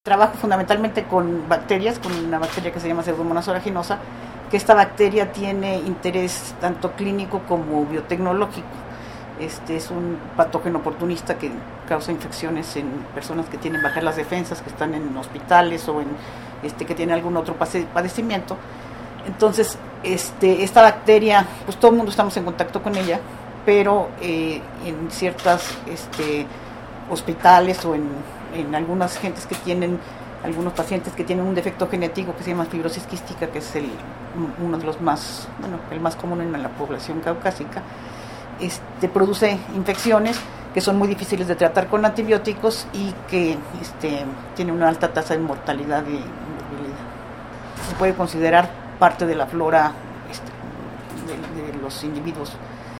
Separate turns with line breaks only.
Trabajo fundamentalmente con bacterias, con una bacteria que se llama Pseudomonas aeruginosa, que esta bacteria tiene interés tanto clínico como biotecnológico. Es un patógeno oportunista que causa infecciones en personas que tienen bajas las defensas, que están en hospitales o que tienen algún otro padecimiento. Entonces, esta bacteria, pues todo el mundo estamos en contacto con ella, pero en ciertas hospitales o en algunas gentes que tienen, algunos pacientes que tienen un defecto genético que se llama fibrosis quística, que es uno de los más, el más común en la población caucásica, produce infecciones que son muy difíciles de tratar con antibióticos y que tiene una alta tasa de mortalidad y morbilidad. Se puede considerar parte de la flora de los individuos